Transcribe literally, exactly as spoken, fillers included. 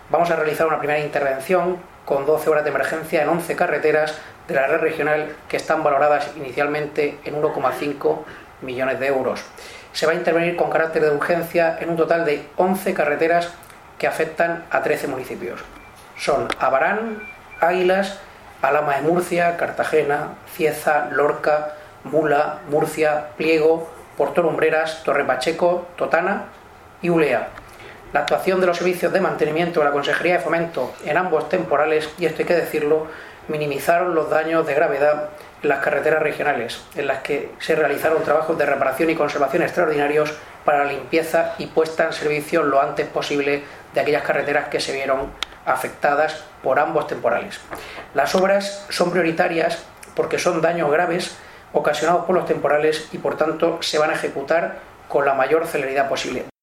Vamos a realizar una primera intervención con doce horas de emergencia en once carreteras de la red regional que están valoradas inicialmente en uno coma cinco millones de euros. Se va a intervenir con carácter de urgencia en un total de once carreteras que afectan a trece municipios. Son Abarán, Águilas, Alhama de Murcia, Cartagena, Cieza, Lorca, Mula, Murcia, Pliego, Porto Lumbreras, Torre Pacheco, Totana y Ulea. La actuación de los servicios de mantenimiento de la Consejería de Fomento en ambos temporales, y esto hay que decirlo, minimizaron los daños de gravedad en las carreteras regionales, en las que se realizaron trabajos de reparación y conservación extraordinarios para la limpieza y puesta en servicio lo antes posible de aquellas carreteras que se vieron afectadas por ambos temporales. Las obras son prioritarias porque son daños graves ocasionados por los temporales y por tanto se van a ejecutar con la mayor celeridad posible.